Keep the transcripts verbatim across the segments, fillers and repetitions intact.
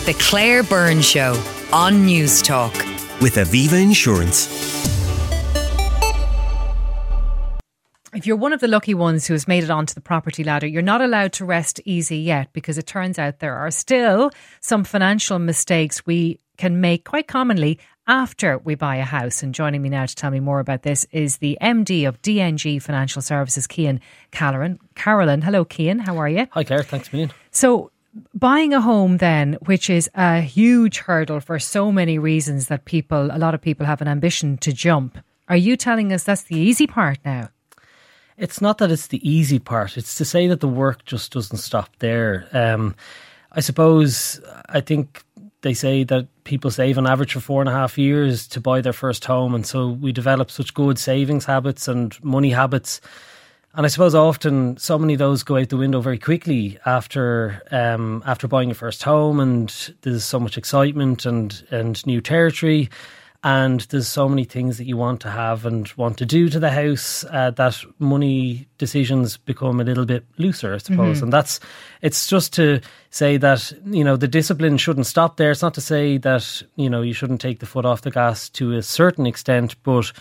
The Claire Byrne Show on News Talk. With Aviva Insurance. If you're one of the lucky ones who has made it onto the property ladder, you're not allowed to rest easy yet, because it turns out there are still some financial mistakes we can make quite commonly after we buy a house. And joining me now to tell me more about this is the M D of D N G Financial Services, Cian Carolan. Carolan, hello Cian, how are you? Hi Claire, thanks a million. So buying a home then, which is a huge hurdle for so many reasons that people, a lot of people have an ambition to jump. Are you telling us that's the easy part now? It's not that it's the easy part. It's to say that the work just doesn't stop there. Um, I suppose, I think they say that people save on average for four and a half years to buy their first home. And so we develop such good savings habits and money habits. And I suppose often so many of those go out the window very quickly after um, after buying your first home, and there's so much excitement and, and new territory. And there's so many things that you want to have and want to do to the house uh, that money decisions become a little bit looser, I suppose. Mm-hmm. And that's, it's just to say that, you know, the discipline shouldn't stop there. It's not to say that, you know, you shouldn't take the foot off the gas to a certain extent, but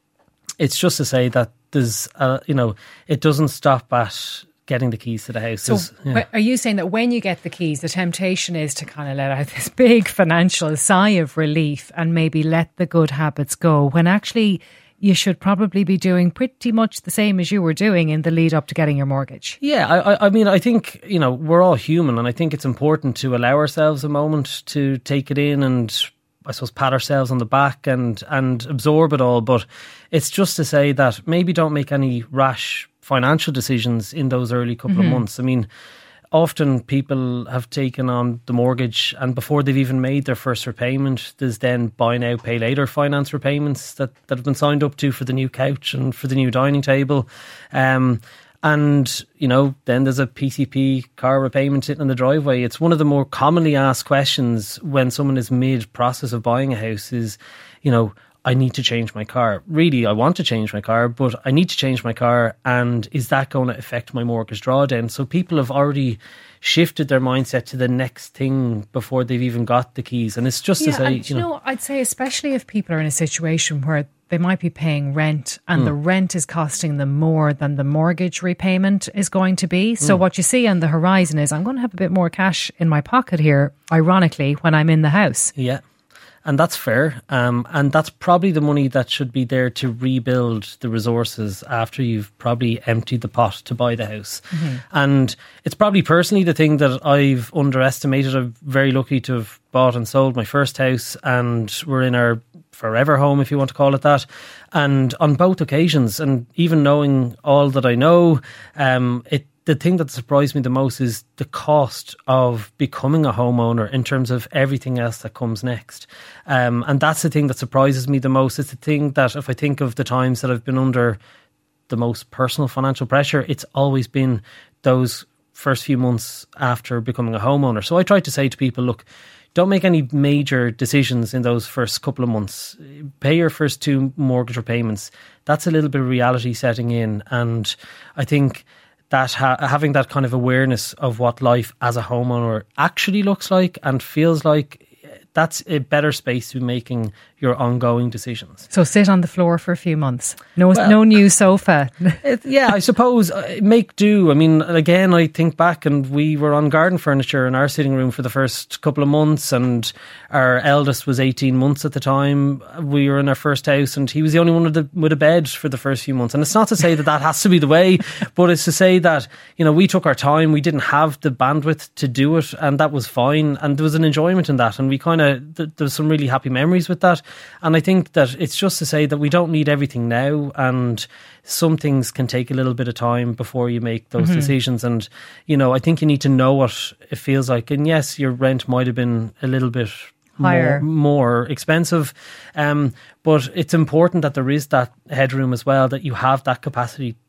it's just to say that there's, uh, you know, it doesn't stop at getting the keys to the house. So yeah. Are you saying that when you get the keys, the temptation is to kind of let out this big financial sigh of relief and maybe let the good habits go, when actually you should probably be doing pretty much the same as you were doing in the lead up to getting your mortgage? Yeah, I, I mean, I think, you know, we're all human, and I think it's important to allow ourselves a moment to take it in and, I suppose, pat ourselves on the back and, and absorb it all. But it's just to say that maybe don't make any rash financial decisions in those early couple mm-hmm. of months. I mean, often people have taken on the mortgage, and before they've even made their first repayment, there's then buy now, pay later finance repayments that, that have been signed up to for the new couch and for the new dining table. Um, and, you know, then there's a P C P car repayment sitting in the driveway. It's one of the more commonly asked questions when someone is mid-process of buying a house is, you know, I need to change my car. Really, I want to change my car, but I need to change my car. And is that going to affect my mortgage drawdown? So people have already shifted their mindset to the next thing before they've even got the keys. And it's just yeah, to say, and you know, know, I'd say especially if people are in a situation where they might be paying rent and mm. the rent is costing them more than the mortgage repayment is going to be. So mm. what you see on the horizon is, I'm going to have a bit more cash in my pocket here, ironically, when I'm in the house. Yeah. And that's fair. Um, and that's probably the money that should be there to rebuild the resources after you've probably emptied the pot to buy the house. Mm-hmm. And it's probably personally the thing that I've underestimated. I'm very lucky to have bought and sold my first house, and we're in our forever home, if you want to call it that. And on both occasions, and even knowing all that I know, um, it the thing that surprised me the most is the cost of becoming a homeowner in terms of everything else that comes next. Um, and that's the thing that surprises me the most. It's the thing that, if I think of the times that I've been under the most personal financial pressure, it's always been those first few months after becoming a homeowner. So I try to say to people, look, don't make any major decisions in those first couple of months. Pay your first two mortgage repayments. That's a little bit of reality setting in. And I think that ha- having that kind of awareness of what life as a homeowner actually looks like and feels like, that's a better space to be making your ongoing decisions. So sit on the floor for a few months. No, well, no new sofa. it, yeah, I suppose uh, make do. I mean, again, I think back, and we were on garden furniture in our sitting room for the first couple of months, and our eldest was eighteen months at the time. We were in our first house, and he was the only one with a, with a bed for the first few months. And it's not to say that that has to be the way, but it's to say that, you know, we took our time. We didn't have the bandwidth to do it, and that was fine. And there was an enjoyment in that, and we kind of th- there was some really happy memories with that. And I think that it's just to say that we don't need everything now, and some things can take a little bit of time before you make those mm-hmm. decisions. And, you know, I think you need to know what it feels like. And yes, your rent might have been a little bit higher, more, more expensive. Um, but it's important that there is that headroom as well, that you have that capacity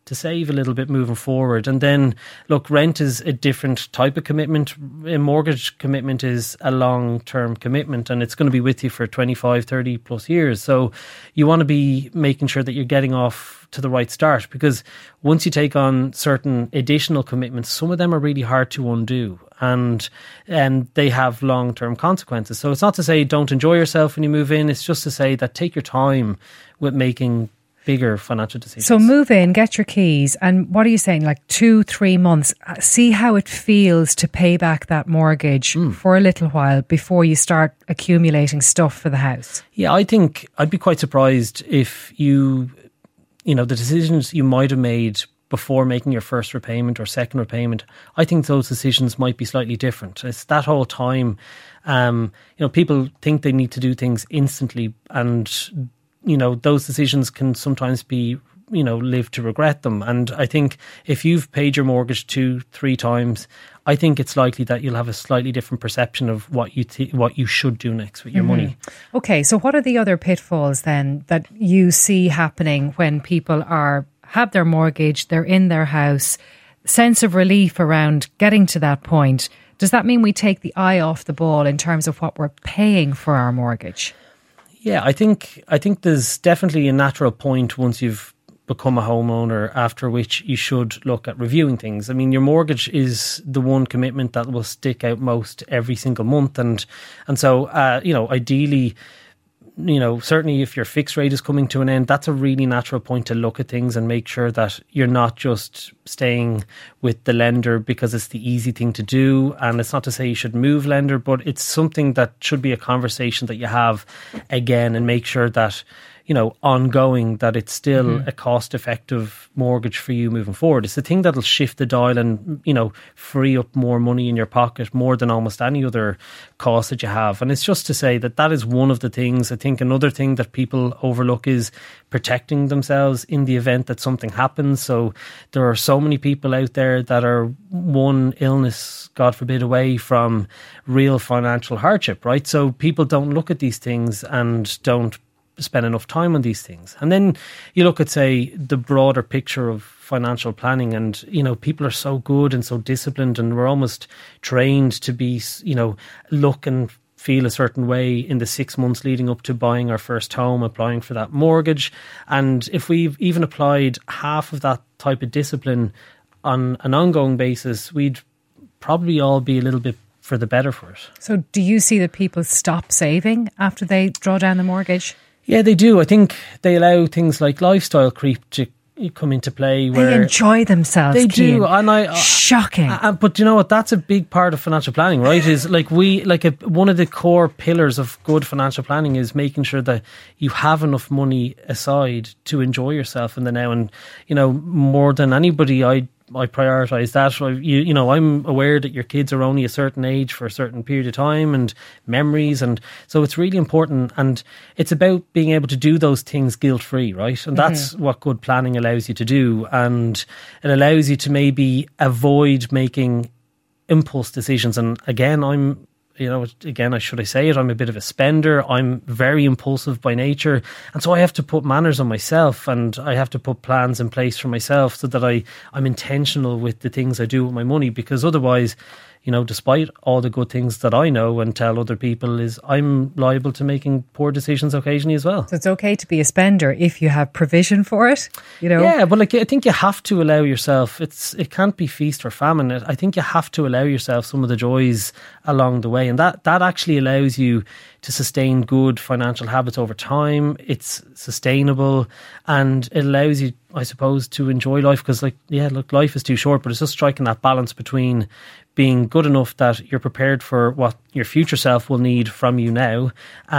to save a little bit moving forward. And then, look, rent is a different type of commitment. A mortgage commitment is a long-term commitment, and it's going to be with you for twenty-five, thirty plus years. So you want to be making sure that you're getting off to the right start, because once you take on certain additional commitments, some of them are really hard to undo, and and they have long-term consequences. So it's not to say don't enjoy yourself when you move in, it's just to say that take your time with making bigger financial decisions. So move in, get your keys, and what are you saying, like two, three months, see how it feels to pay back that mortgage mm. for a little while before you start accumulating stuff for the house? Yeah, I think I'd be quite surprised if you, you know, the decisions you might have made before making your first repayment or second repayment, I think those decisions might be slightly different. It's that whole time, um, you know, people think they need to do things instantly, and you know, those decisions can sometimes be, you know, live to regret them. And I think if you've paid your mortgage two, three times, I think it's likely that you'll have a slightly different perception of what you th- what you should do next with your mm-hmm. money. Okay, so what are the other pitfalls then that you see happening when people are have their mortgage, they're in their house, sense of relief around getting to that point? Does that mean we take the eye off the ball in terms of what we're paying for our mortgage? Yeah, I think I think there's definitely a natural point once you've become a homeowner after which you should look at reviewing things. I mean, your mortgage is the one commitment that will stick out most every single month, and and so uh, you know, ideally, you know, certainly if your fixed rate is coming to an end, that's a really natural point to look at things and make sure that you're not just staying with the lender because it's the easy thing to do. And it's not to say you should move lender, but it's something that should be a conversation that you have again, and make sure that, you know, ongoing, that it's still mm-hmm. a cost-effective mortgage for you moving forward. It's the thing that'll shift the dial and, you know, free up more money in your pocket more than almost any other cost that you have. And it's just to say that that is one of the things. I think another thing that people overlook is protecting themselves in the event that something happens. So there are so many people out there that are one illness, God forbid, away from real financial hardship, right? So people don't look at these things and don't spend enough time on these things. And then you look at, say, the broader picture of financial planning, and, you know, people are so good and so disciplined, and we're almost trained to be, you know, look and feel a certain way in the six months leading up to buying our first home, applying for that mortgage. And if we've even applied half of that type of discipline on an ongoing basis, we'd probably all be a little bit for the better for it. So do you see that people stop saving after they draw down the mortgage? Yeah, they do. I think they allow things like lifestyle creep to come into play. Where they enjoy themselves. They Cian. do, and I shocking. I, I, but you know what? That's a big part of financial planning, right? Is like we like a, one of the core pillars of good financial planning is making sure that you have enough money aside to enjoy yourself in the now. And you know, more than anybody, I. I prioritise that. You, you know, I'm aware that your kids are only a certain age for a certain period of time, and memories, and so it's really important. And it's about being able to do those things guilt-free, right? And that's mm-hmm. what good planning allows you to do. And it allows you to maybe avoid making impulse decisions. And again, I'm You know, again, I should I say it, I'm a bit of a spender. I'm very impulsive by nature. And so I have to put manners on myself, and I have to put plans in place for myself so that I, I'm intentional with the things I do with my money. Because otherwise, you know, despite all the good things that I know and tell other people, is I'm liable to making poor decisions occasionally as well. So it's okay to be a spender if you have provision for it, you know? Yeah, but like I think you have to allow yourself, it's it can't be feast or famine. I think you have to allow yourself some of the joys along the way. And that, that actually allows you to sustain good financial habits over time. It's sustainable, and it allows you, I suppose, to enjoy life. Because like, yeah, look, life is too short, but it's just striking that balance between being good enough that you're prepared for what your future self will need from you now,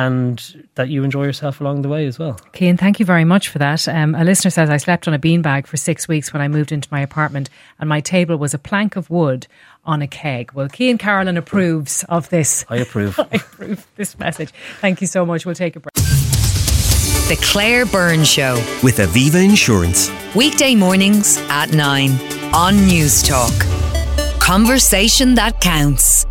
and that you enjoy yourself along the way as well. Cian, thank you very much for that. Um, a listener says, I slept on a beanbag for six weeks when I moved into my apartment, and my table was a plank of wood on a keg. Well, Cian Carolan approves of this. I approve. I approve this message. Thank you so much. We'll take a break. The Claire Byrne Show with Aviva Insurance. Weekday mornings at nine on News Talk. Conversation that counts.